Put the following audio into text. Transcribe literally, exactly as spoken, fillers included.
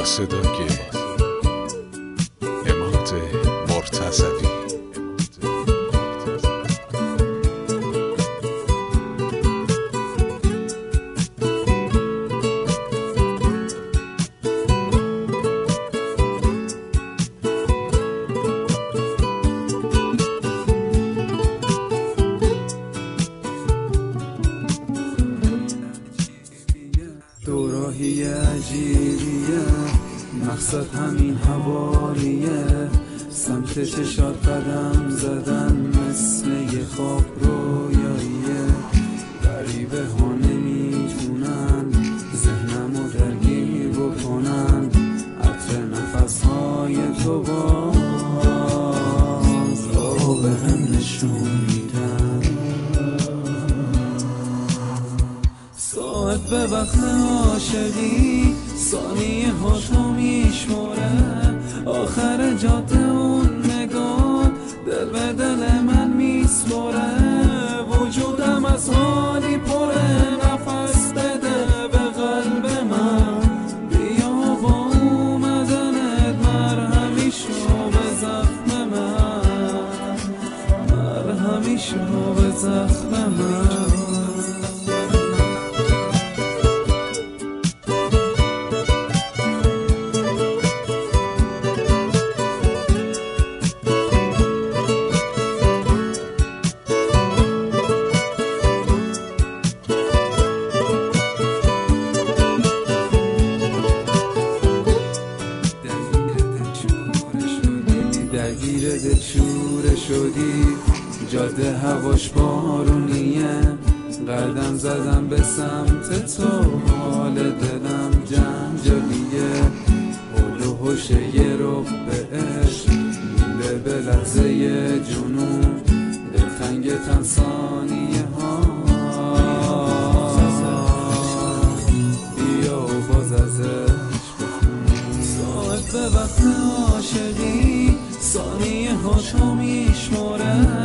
صدای اماد مرتضوی. دوراهی عجیبیه، مقصد همین حوالیه، سمت چشات قدم زدن مثل یه خواب رویاییه. غریبه ها نمیتونن ذهنمو درگیر بکنن، عطر نفس های تو باز رو به هم نشون میدن. ساعت به وقت عاشقی ثانیه ها تو میشماره، آخر جاده اون نگاه دل به دل من میسپره. وجودم از حالی پره، نفس بده به قلب من، بیا با اومدنت مرهمی شو به زخم من، مرهمی شو به زخم من. درگیر دلشوره شدی، جاده هواش بارونیه، قدم زدم به سمت تو، حال دلم جنجالیه. حول و حوش یه رخ به عشق، میله به لحظه یه جنون، دلتنگ تن ثانیه ها، بیا و باز ازش بخون. ساعت به وقت عاشقی ثانیه ها تو میشماره،